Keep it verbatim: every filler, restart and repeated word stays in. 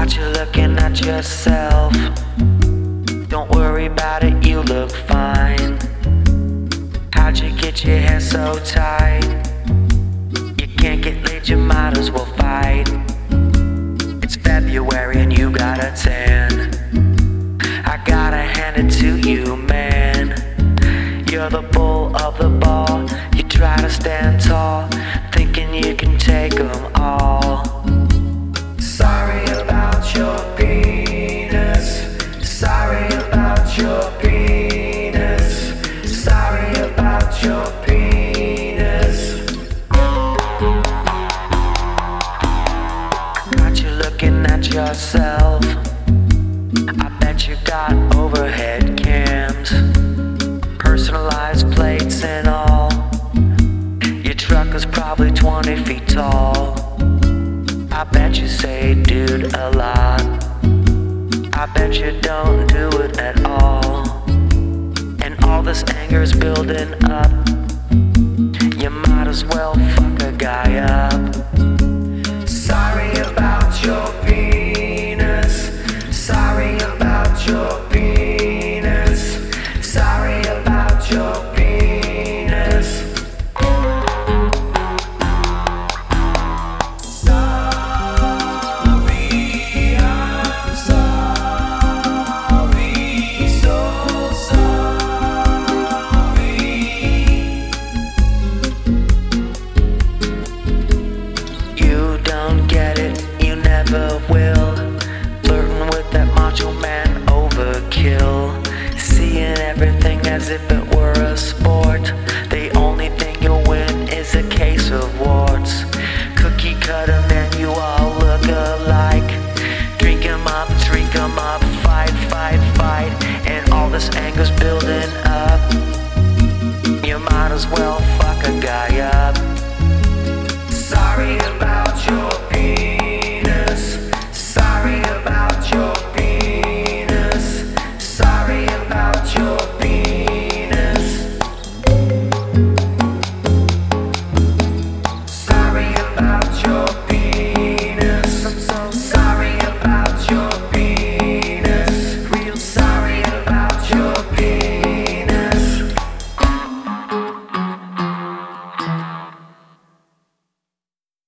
Got you looking at yourself. Don't worry about it, you look fine. How'd you get your hair so tight? You can't get laid, you might as well fight. It's February and you got a tan. I gotta hand it to you, man. You're the bull of the ball. You try to stand tall, thinking you can take them all. Sorry about your penis. Sorry about your penis. Sorry about your penis. Got you looking at yourself. I bet you got overhead cams, personalized plates and all. Your truck is probably twenty feet tall. I bet you say dude a lot. I bet you don't do it at all. And all this anger's building up. You might as well fuck a guy up.